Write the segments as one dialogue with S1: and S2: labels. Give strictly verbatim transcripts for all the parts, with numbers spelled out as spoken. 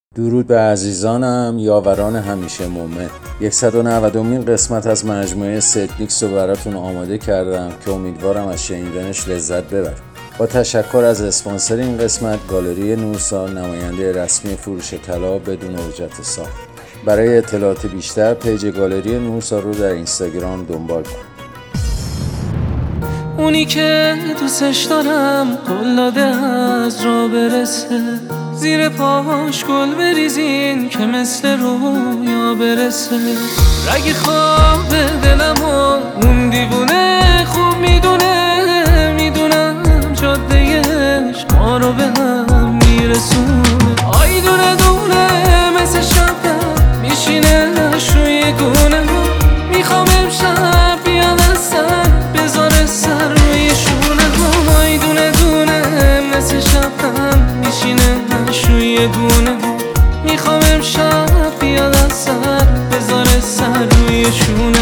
S1: درود به عزیزانم، یاوران همیشه مومن. صد و نودمین قسمت از مجموعه ستمیکس رو براتون آماده کردم که امیدوارم از شنیدنش لذت ببرید. با تشکر از اسپانسر این قسمت، گالری نورسا، نماینده رسمی فروش طلا بدون اجرت ساخت. برای اطلاعات بیشتر پیج گالری نورسا رو در اینستاگرام دنبال کنید.
S2: اونی که دوستش دارم قول داده از را برسه، زیر پاهاش گل بریزین که مثل رویا برسه. رگ خواب دلم و اون دیوونه خوب میدونه، میدونم جادهش ما رو به هم میرسونه. آی دونه دونه مثل شبنم میشینه روی گونه، میخوام امشب بیاد از سر بذاره سر روی شونه. آی دونه دونه مثل شبنم میشینه روی گونه، میخوام امشب بیاد از سر بذاره سر روی شونه.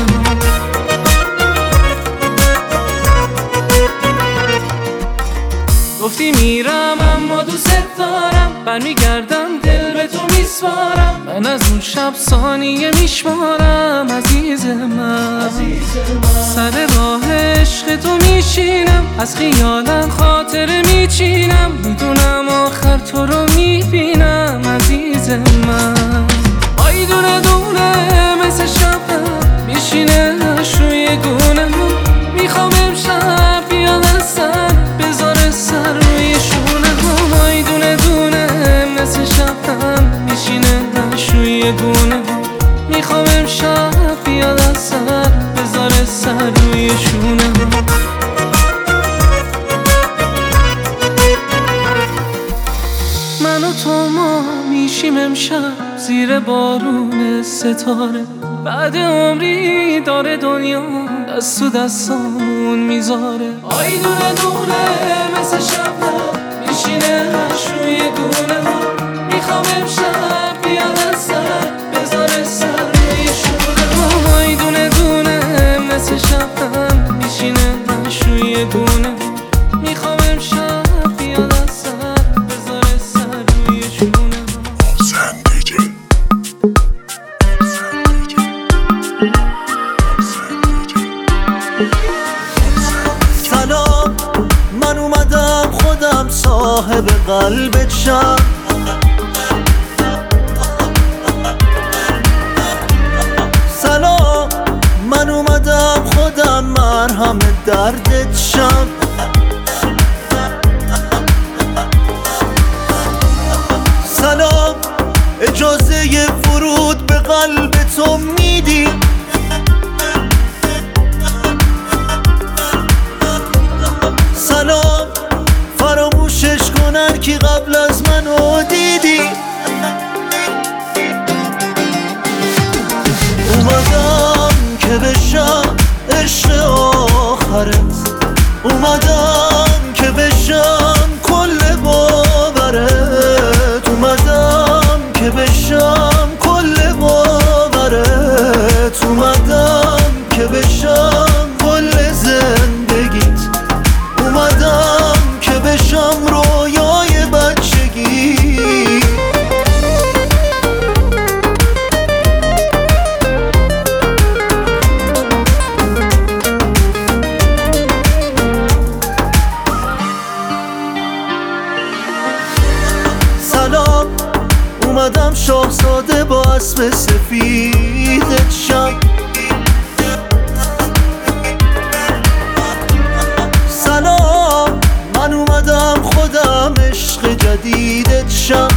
S2: گفتی میرم اما دوست دارم، برمیگردم دل به تو میسپارم. من از اون شب ثانیه میشمارم عزیز من، سر راه عشق تو میشینم، از خیالم خاطره میچینم، میدونم آخر تو رو میبینم عزیز من. آی دونه دونه مثل شبنم میشینه روی گونه، میخوام امشب بیاد از سر بذاره سر روی شونه. آی دونه دونه مثل شبنم میشینه روی گونه، میخوام امشب بیاد از سر بذاره سر روی شونه. من و تو ما میشیم امشب زیر بارون ستاره، بعد عمری داره دنیا دست تو دستامون میذاره. آی دونه دونه مثل شبنم میشینه روی گونه، میخوام امشب بیاد از سر بذاره سر روی شونه. آی دونه دونه مثل شبنم میشینه روی گونه، میخوام امشب بیاد از سر بذاره سر روی شونه.
S3: سلام، من اومدم خودم صاحب قلبت شم. سلام، من اومدم خودم مرهم دردت شم. سلام، اجازه ورود به قلب تو میدی؟ سلام، فراموشش کنن که قبل از منو دیدی. اومدم که بشم عشق آخرت، اومدم که بشم کل باورت، اومدم که بشم کل باورت، اومدم که بشم کل زندگیت، اومدم که بشم رویای بچگی. سلام، اومدم شاهزاده با اسب سفیدت شم. سلام، من اومدم خودم عشق جدیدت شم.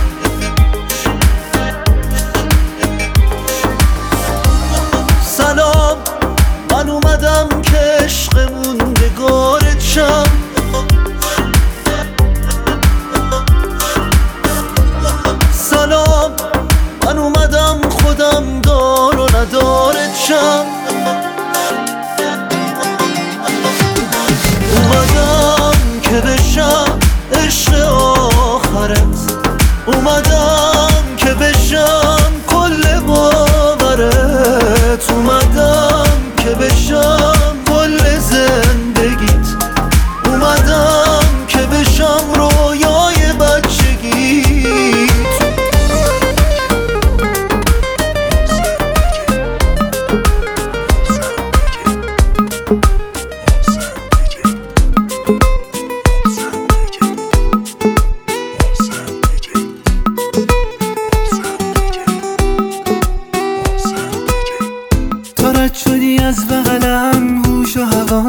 S3: سلام، من اومدم که عشق موندگارت شم. سلام، من اومدم خودم دار و ندارت شم. اومدم که بشم عشق آخرت، اومدم که بشم کل باورت، اومدم که بشم کل زندگیت، اومدم که بشم رویای بچگیت.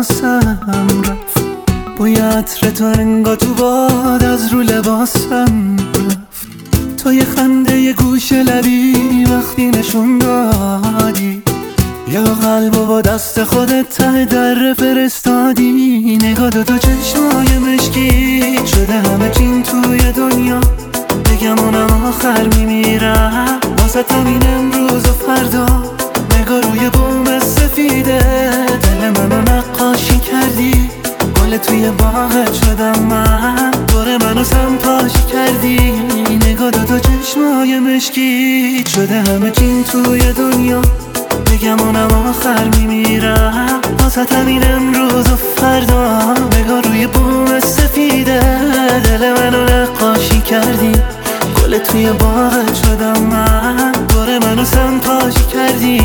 S3: حواسم رفت، بوی عطر تو انگار تو باد از رو لباسم رفت. تو یه خنده یه گوش لبی وقتی نشون دادی، یا قلبو با دست خودت ته در فرستادی. نگاه دو تو چشمای مشکی شده همه چین توی دنیا، بگم اونم آخر میمیرم واسه همین امروز و فردا. نگاه روی بوم سفیده دل منو نقاشی کردی، گل توی باغت شدم من، دور منو سمپاشی کردی. نگاه دو تو چشمای مشکی شده همه چین توی دنیا، بگم اونم آخر میمیرم واسه همین امروز و فردا. نگاه روی بوم سفیده دل منو نقاشی کردی، گل توی باغت شدم من، دور منو سمپاشی کردی.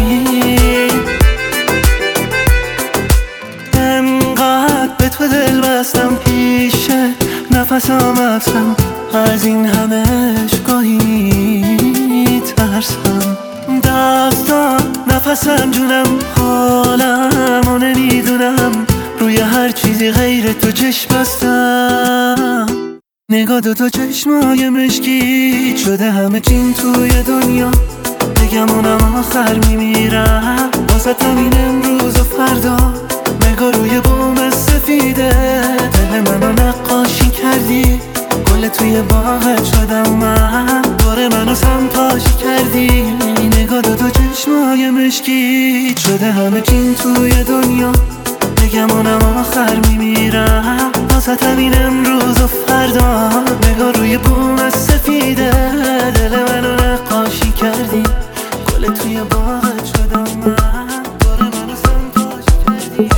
S3: انقدر به تو دل بستم پیشه نفس آمدم، از این همش گاهی ترسم. دستان نفسم جونم حالم و نمیدونم، روی هر چیزی غیر تو چشم بستم. نگاه دو تا چشمای مشکی شده همه چین توی دنیا، بگم اونم آخر میمیرم واسه همین امروز و فردا. نگاه روی بوم سفیده دل منو نقاشی کردی، گل توی باغت شدم من، دور منو سمپاشی کردی. نگاه دو تا چشمای مشکی شده همه چین توی دنیا، بگم اونم آخر میمیرم واسه همین امروز و فردا. نگاه روی بوم سفیده دل منو نقاشی کردی، گل توی باغت شدم من، دور منو سمپاشی کردی.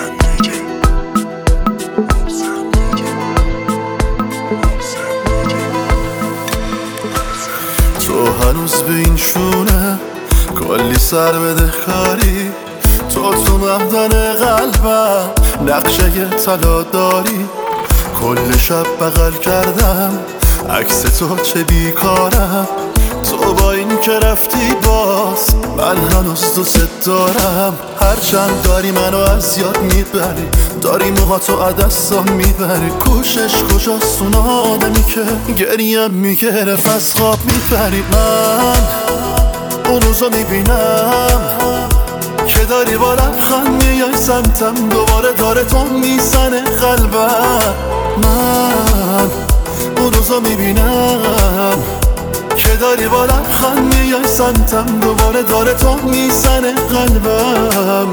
S4: تو هنوز به این شونه کلی سر بده کاری، تو تو مهدن قلبم نقشه طلا داری. کل شب بغل کردم عکس تو چه بیکارم، تو با این که رفتی باز من هنوز دوست دارم. هرچند داری منو از یاد میبری، داری موهاتو از دستم میبری. کوشش کجاست اون آدمی که گریم میگرف از خواب میپری. من اون روزو میبینم که داری با لبخند میای سمتم، دوباره داره تو میزنه قلبم. من اون روزو میبینم که داری با لبخند میای سمتم، دوباره داره تو میزنه قلبم.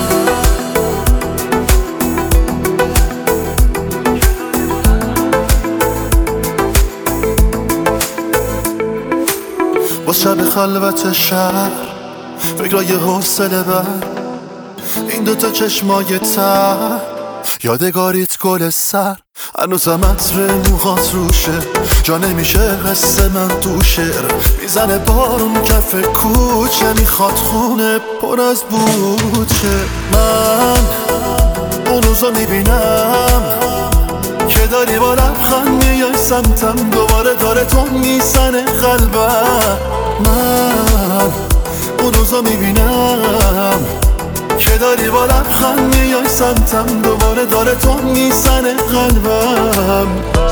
S4: با شب خلوت شهر فکرای حوصله بر، این دوتا چشمای تر یادگاریت گل سر. هنوزم عطر موهات روشه، جا نمیشه قصه من تو شعر. میزنه بارون کف کوچه، میخواد خونه پر از بوچه. من اون روزو میبینم که داری با لبخند میای سمتم، دوباره داره تو میزنه قلبم. من اون روزو میبینم که داری با لبخند میای سمتم، دوباره داره تو میزنه قلبم.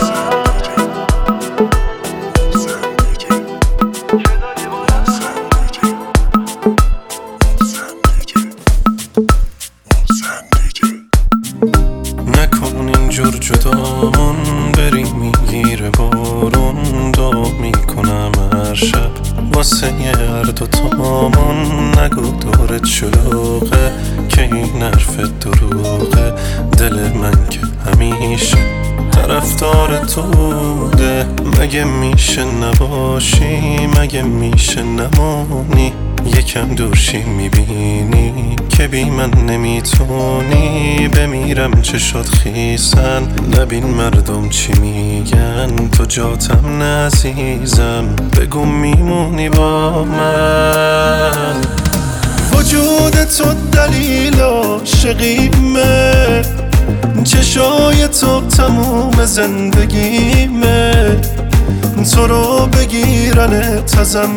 S5: نکن اینجور جدامون، بری میگیره بارون. دو میکنم هر شب واسه یه هر دوتامون. نگو دورت شلوغه که این حرف دروغه، دل من که همیشه طرفدار تو بوده. مگه میشه نباشی، مگه میشه نمونی، یکم دورشی میبینی که بی من نمیتونی. بمیرم چشات خیسن، نبین مردم چی میگن، تو جاتم نعزیزم، بگو میمونی با من. وجود تو دلیل عاشقیمه، چشای تو تموم زندگیمه. تو رو بگیرن تازم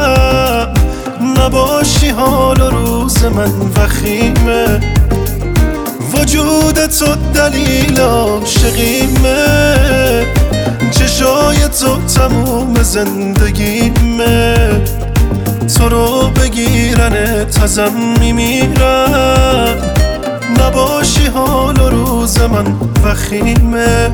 S5: میمیرم، نباشی حال و روز من وخیمه.
S4: وجود تو دلیل عاشقیمه، چشای تو تموم زندگیمه، تو رو بگیرنت ازم میمیرم، نباشی حال و روز من وخیمه.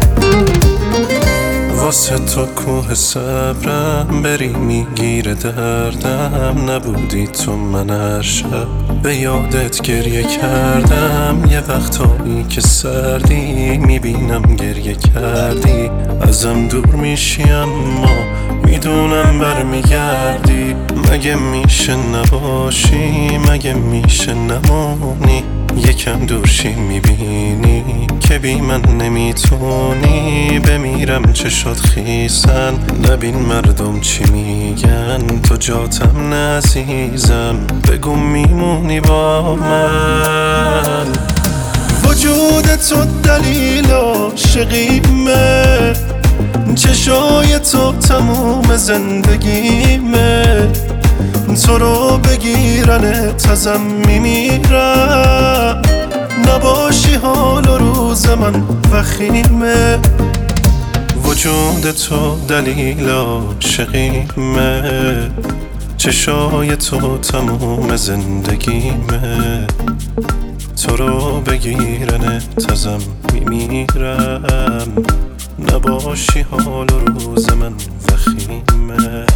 S5: واسه تو کوه صبرم بری میگیره دردم، نبودی تو من هر شب به یادت گریه کردم، یه وقتایی که سردی میبینم گریه کردی، ازم دور میشی اما میدونم برمیگردی، مگه میشه نباشی، مگه میشه نمونی، یکم دورشی میبینی که بی من نمیتونی، بمیرم چشات خیسن نبین مردم چی میگن، تو جاتم نعزیزم بگو میمونی با من.
S4: وجود تو دلیل عاشقیمه، چشای تو تموم زندگیمه، تو رو بگیرنت ازم میمیرم، نباشی حال و روز من وخیمه.
S5: وجود تو دلیل عاشقیمه، چشای تو تموم زندگیمه، تو رو بگیرنت ازم میمیرم، نباشی حال و روز من وخیمه.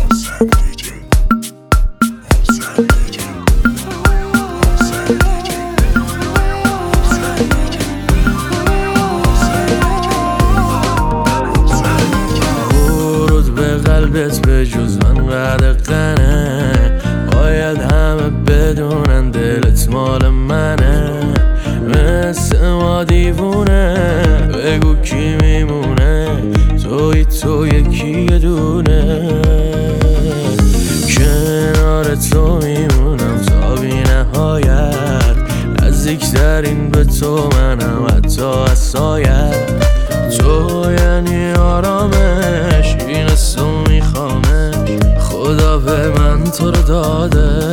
S2: قلبت به جز من بعد قنه، باید همه بدونن دلت مال منه، مثل ما دیوونه بگو کی میمونه، توی تو یکی دونه، کنار تو میمونم تا بی نهایت، نزدیکترین به تو منم حتی از سایت، تو یعنی آرامش این تو میخوامش، خدا به من تو رو داده.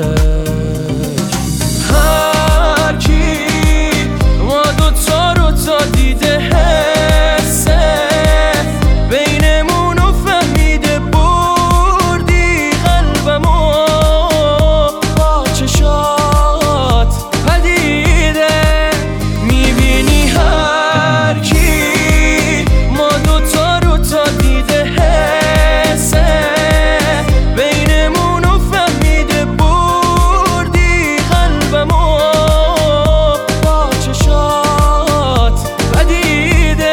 S2: هر کی ما دوتا رو تا دیده حسه، بینمونو فهمیده بردی قلبمو، با چشات پدیده میبینی. هر کی ما دوتا رو تا دیده حسه، بینمونو فهمیده بردی قلبمو، با چشات پدیده.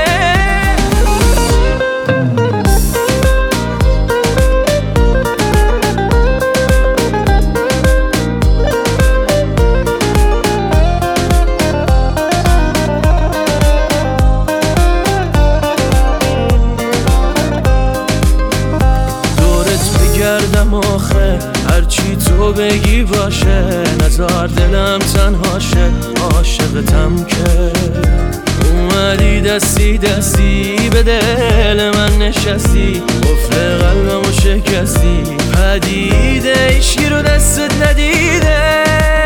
S2: گردم آخه هرچی تو بگی باشه، نزار دلم تنهاشه، عاشقتم که اومدی دستی دستی به دل من نشستی، قفل قلبمو شکستی، پدیده ایشکی رو دستت ندیده.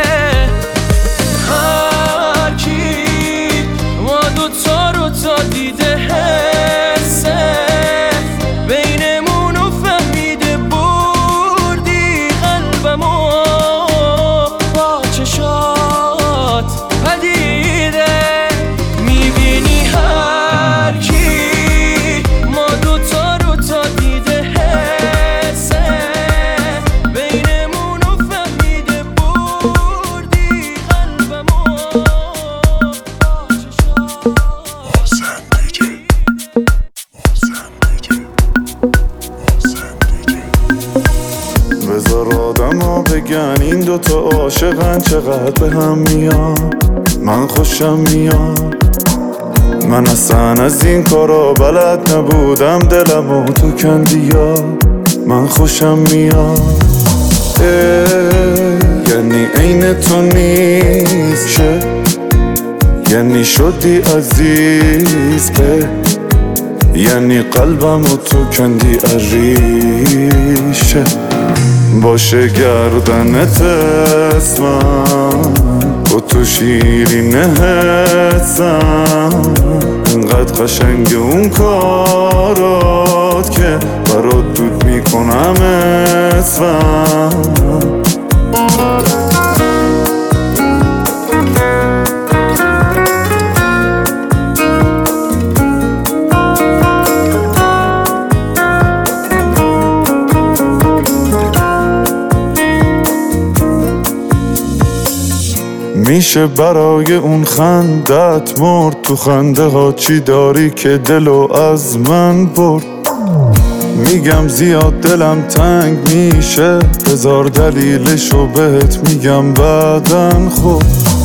S2: هر کی ما دوتا رو تا دیده حسه، بینمونو فهمیده بردی قلبمو، با چشات پدیده میبینی. هر کی ما دوتا رو تا دیده حسه، بینمونو فهمیده بردی قلبمو، با چشات.
S4: بذار آدم بگن این دوتا عاشقن چقدر به هم میان، من خوشم میاد، من اصلا از این کارا بلد نبودم، دلمو تو کندیا، من خوشم میاد. یعنی عین تو نیست شه، یعنی شدی عزیز به، یعنی قلبمو تو کندی عریشه، باشه گردنت اسمم، با تو شیرین حسم، انقدر قشنگ اون کارات که برات دود میکنم اسفم. میشه برای اون خندت مرد، تو خنده ها چی داری که دلو از من برد. میگم زیاد دلم تنگ میشه، هزار دلیلشو بهت میگم بعدن. خب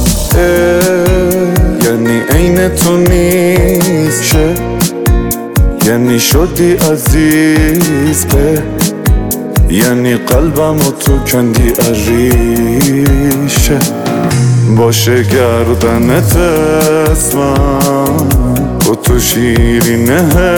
S4: یعنی عین تو نیست، یعنی شدی عزیز، یعنی قلبم و تو کندی عریشه. باشه گردنت اسمم، با تو شیرین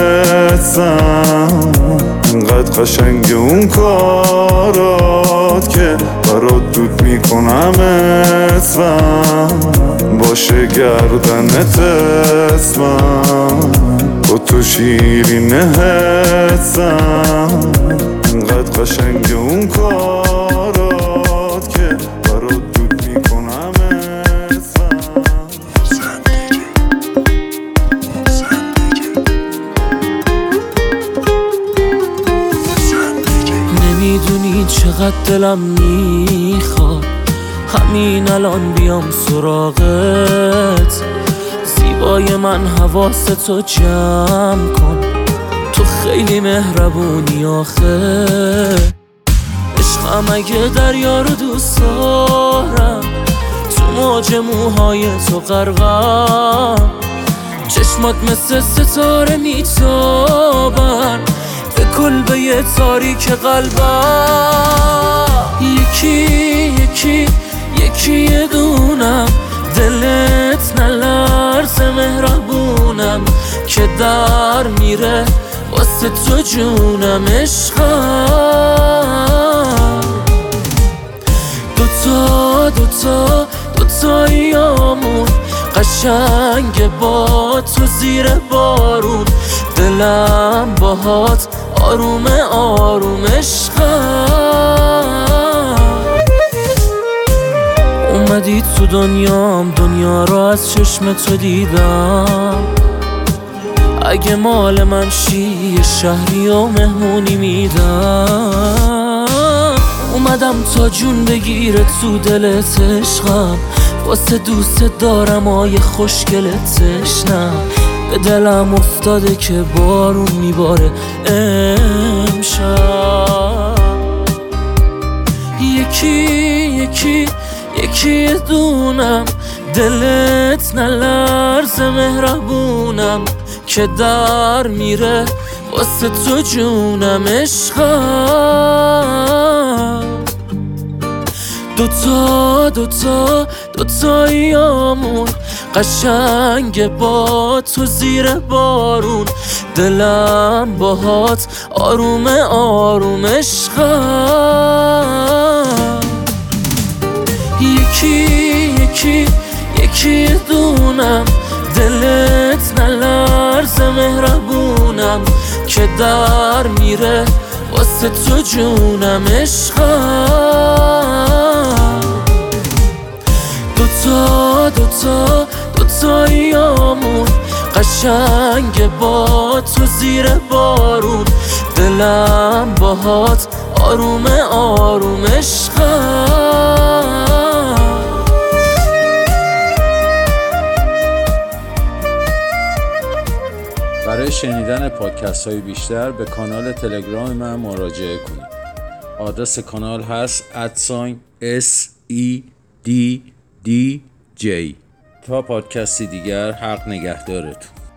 S4: حسم، انقدر قشنگ اون کارات که برات دود میکنم اسفم. باشه گردنت اسمم، با تو شیرین حسم، انقدر قشنگ اون کارات که برات دود میکنم اسفم.
S2: نمیدونی چقدر دلم میخواد همین الان بیام سراغت. زیبای من حواستو جمع کن، تو خیلی مهربونی آخه. عشقم اگه دریا رو دوست دارم، تو موج موهای تو غرقم. چشمات مثل ستاره میتابن به کلبه تاریک قلبم. یکی یکی یکی یه دونم، دلت نلرزه مهربونم که در میره واسه تو جونم. عشقم دوتا دوتا دوتاییامون قشنگ با تو زیر بارون. دلم باهات آروم آروم. عشقم اومدی تو دنیام، دنیا را از چشم تو دیدم. اگه مال من شی یه شهری و مهمونی میدم. اومدم تا جون بگیره تو دلت عشقم، واسه دوست دارم آیه خوشگلت تشنم. به دلم افتاده که بارون میباره امشب. یکی یکی یکی دونم، دلت نلرزه مهربونم که در میره واسه تو جونم. عشقم دوتا دوتا دوتاییامون قشنگ با تو زیر بارون. دلم باهات آروم آروم. عشقم یکی یکی یکی دونم، دلت نلرزه مهربونم که در میره واسه تو جونم. عشقم دوتا دوتا دوتاییامون قشنگ با تو زیر بارون. دلم باهات آروم آروم. عشقم
S1: برای شنیدن پادکست های بیشتر به کانال تلگرام من مراجعه کنید. آدرس کانال هست ادساین اس ای دی دی جی. تا پادکستی دیگر، حق نگهدارتون.